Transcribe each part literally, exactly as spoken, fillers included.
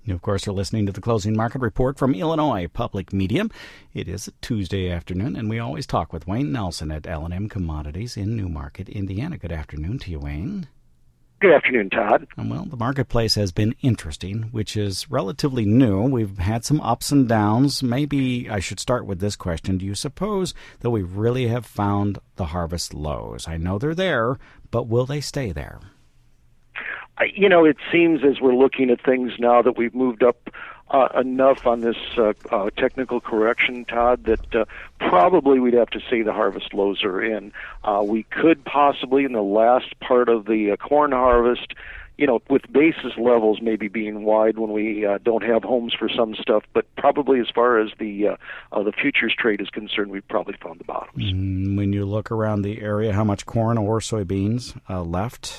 You, of course, are listening to the Closing Market Report from Illinois Public Media. It is a Tuesday afternoon, and we always talk with Wayne Nelson at L and M Commodities in Newmarket, Indiana. Good afternoon to you, Wayne. Good afternoon, Todd. And well, the marketplace has been interesting, which is relatively new. We've had some ups and downs. Maybe I should start with this question. Do you suppose that we really have found the harvest lows? I know they're there, but will they stay there? You know, it seems as we're looking at things now that we've moved up uh, enough on this uh, uh, technical correction, Todd, that uh, probably we'd have to say the harvest lows are in. Uh, we could possibly, in the last part of the uh, corn harvest, you know, with basis levels maybe being wide when we uh, don't have homes for some stuff, but probably as far as the uh, uh, the futures trade is concerned, we've probably found the bottoms. Mm, when you look around the area, how much corn or soybeans uh, left?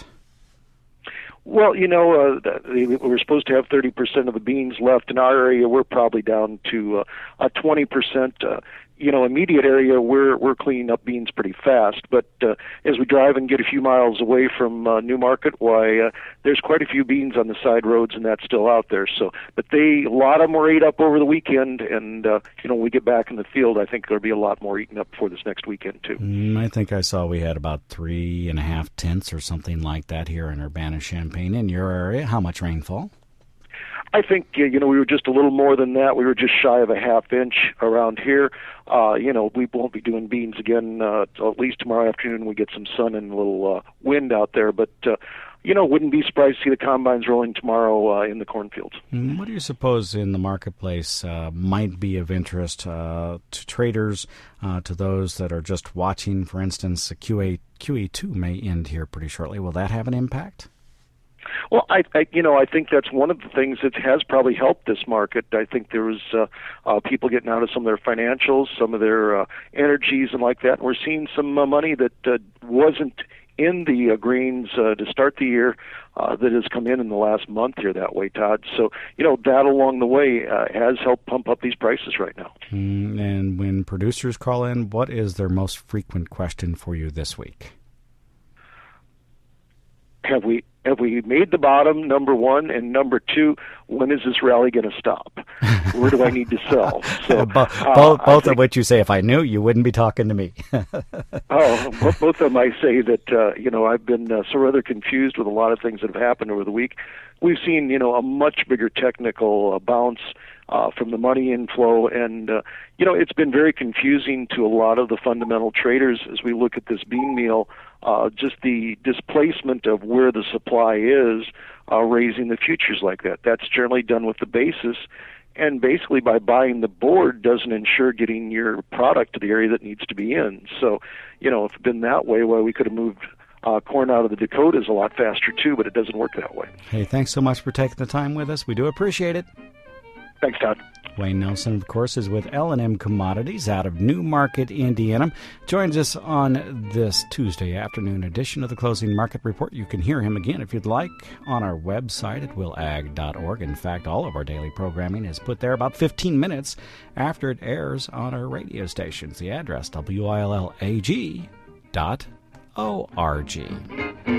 Well, you know, uh, we're supposed to have thirty percent of the beans left. In our area, we're probably down to uh, a twenty percent. Uh, you know, immediate area, we're we're cleaning up beans pretty fast. But uh, as we drive and get a few miles away from uh, Newmarket, why, uh, there's quite a few beans on the side roads, and that's still out there. So, but they, a lot of them were ate up over the weekend, and uh, you know, when we get back in the field, I think there'll be a lot more eaten up for this next weekend too. Mm, I think I saw we had about three and a half tenths or something like that here in Urbana-Champaign. In your area, how much rainfall? I think, uh, you know, we were just a little more than that. We were just shy of a half inch around here. Uh, you know, we won't be doing beans again uh, at least tomorrow afternoon. We get some sun and a little uh, wind out there. But, uh, you know, wouldn't be surprised to see the combines rolling tomorrow uh, in the cornfields. What do you suppose in the marketplace uh, might be of interest uh, to traders, uh, to those that are just watching? For instance, Q A, Q E two may end here pretty shortly. Will that have an impact? Well, I, I, you know, I think that's one of the things that has probably helped this market. I think there was uh, uh, people getting out of some of their financials, some of their uh, energies, and like that. And we're seeing some uh, money that uh, wasn't in the uh, grains uh, to start the year uh, that has come in in the last month here that way, Todd. So, you know, that along the way uh, has helped pump up these prices right now. Mm, and when producers call in, what is their most frequent question for you this week? Have we have we made the bottom, number one, and number two, when is this rally going to stop? Where do I need to sell? So both, uh, both, both think, of which you say, if I knew, you wouldn't be talking to me. oh, both of them I say that, uh, you know, I've been uh, so rather confused with a lot of things that have happened over the week. We've seen, you know, a much bigger technical uh, bounce uh, from the money inflow, and, uh, you know, it's been very confusing to a lot of the fundamental traders as we look at this bean meal. Uh, just the displacement of where the supply is, uh, raising the futures like that. That's generally done with the basis, and basically by buying the board doesn't ensure getting your product to the area that needs to be in. So, you know, if it had been that way, well, we could have moved uh, corn out of the Dakotas a lot faster too, but it doesn't work that way. Hey, thanks so much for taking the time with us. We do appreciate it. Thanks, Todd. Wayne Nelson, of course, is with L and M Commodities out of Newmarket, Indiana. Joins us on this Tuesday afternoon edition of the Closing Market Report. You can hear him again if you'd like on our website at will ag dot org. In fact, all of our daily programming is put there about fifteen minutes after it airs on our radio stations. The address, W I L L A G dot O R G.